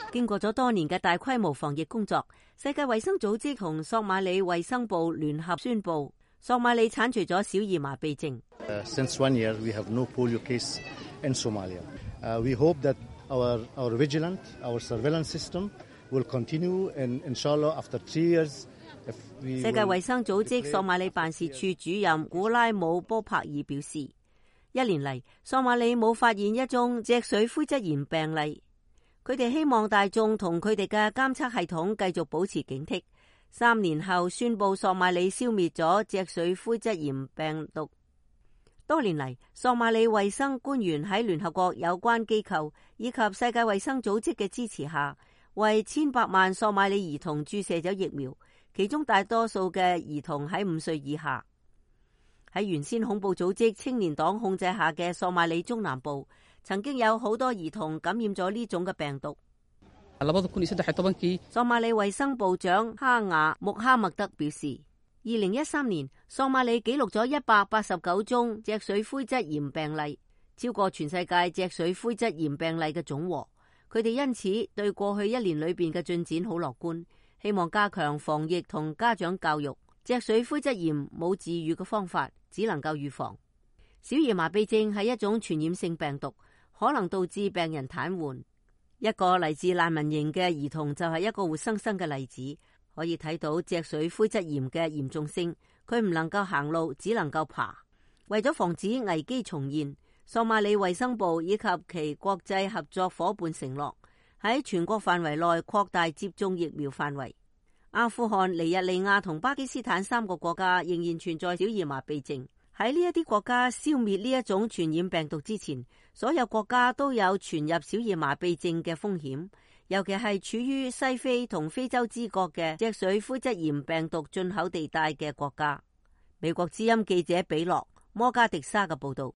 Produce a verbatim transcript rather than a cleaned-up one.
經過咗多年嘅大規模防疫工作，世界衛生組織同索馬里衛生部聯合宣布，索馬里剷除咗小兒麻痹症。 Uh, since one year, we have no polio case in Somalia. Uh, we hope that our our vigilant, our surveillance system will continue, and inshallah, after three years, if we 世界衛生組織索馬里辦事處主任古拉姆波柏爾表示，一年嚟，索馬里冇發現一宗脊髓灰質炎病例。佢哋希望大眾同佢哋嘅監測系統繼續保持警惕。三年後宣布索馬里消滅咗脊髓灰質炎病毒。多年嚟，索馬里衛生官員喺聯合國有關機構以及世界衛生組織嘅支持下，為千百萬索馬里兒童注射咗疫苗，其中大多數嘅兒童喺五歲以下。喺原先恐怖組織青年黨控制下嘅索馬里中南部，曾經有好多兒童感染咗呢種嘅病毒。索馬里衛生部長哈雅穆哈默德表示，二零一三年索馬里記錄咗一百八十九宗脊髓灰質炎病例，超過全世界脊髓灰質炎病例嘅總和。佢哋因此對過去一年裏邊嘅進展好樂觀，希望加強防疫同家長教育。脊髓灰質炎冇治癒嘅方法，只能夠預防。小兒麻痹症係一種傳染性病毒，可能導致病人癱瘓。一個嚟自難民營嘅兒童就係一個活生生嘅例子，可以睇到脊髓灰質炎嘅嚴重性。佢唔能夠行路，只能夠爬。為咗防止危機重現，索馬里衛生部以及其國際合作伙伴承諾喺全國範圍內擴大接種疫苗範圍。阿富汗、尼日利亞同巴基斯坦三個國家仍然存在小兒麻痹症。喺呢一啲國家消滅呢一種傳染病毒之前，所有國家都有傳入小兒麻痹症嘅風險，尤其係處於西非同非洲之角嘅脊髓灰質炎病毒進口地帶嘅國家。美國之音記者比洛摩加迪沙嘅報道。